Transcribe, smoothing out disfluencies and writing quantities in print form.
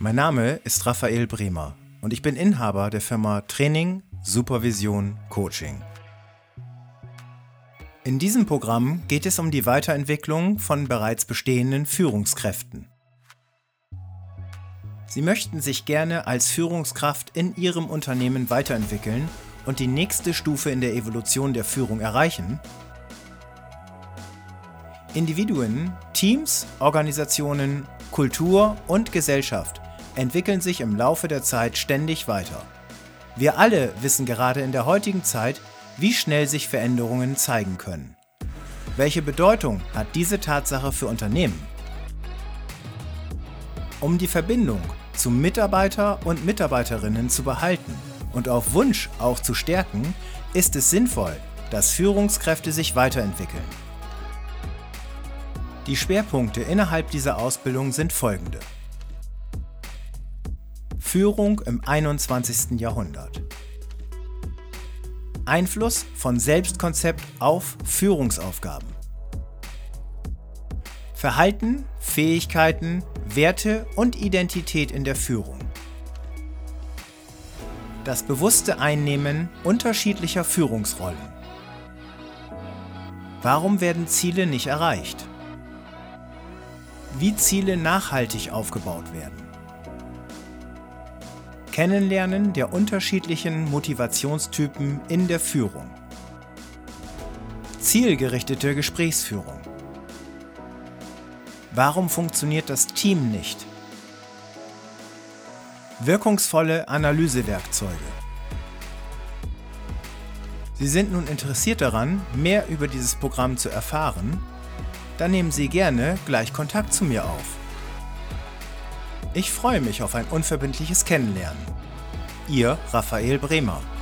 Mein Name ist Raphael Bremer und ich bin Inhaber der Firma Training, Supervision, Coaching. In diesem Programm geht es um die Weiterentwicklung von bereits bestehenden Führungskräften. Sie möchten sich gerne als Führungskraft in Ihrem Unternehmen weiterentwickeln und die nächste Stufe in der Evolution der Führung erreichen? Individuen, Teams, Organisationen, Kultur und Gesellschaft entwickeln sich im Laufe der Zeit ständig weiter. Wir alle wissen gerade in der heutigen Zeit, wie schnell sich Veränderungen zeigen können. Welche Bedeutung hat diese Tatsache für Unternehmen? Um die Verbindung zu Mitarbeiter und Mitarbeiterinnen zu behalten und auf Wunsch auch zu stärken, ist es sinnvoll, dass Führungskräfte sich weiterentwickeln. Die Schwerpunkte innerhalb dieser Ausbildung sind folgende: Führung im 21. Jahrhundert. Einfluss von Selbstkonzept auf Führungsaufgaben. Verhalten, Fähigkeiten, Werte und Identität in der Führung. Das bewusste Einnehmen unterschiedlicher Führungsrollen. Warum werden Ziele nicht erreicht? Wie Ziele nachhaltig aufgebaut werden. Kennenlernen der unterschiedlichen Motivationstypen in der Führung. Zielgerichtete Gesprächsführung. Warum funktioniert das Team nicht? Wirkungsvolle Analysewerkzeuge. Sie sind nun interessiert daran, mehr über dieses Programm zu erfahren? Dann nehmen Sie gerne gleich Kontakt zu mir auf. Ich freue mich auf ein unverbindliches Kennenlernen. Ihr Raphael Bremer.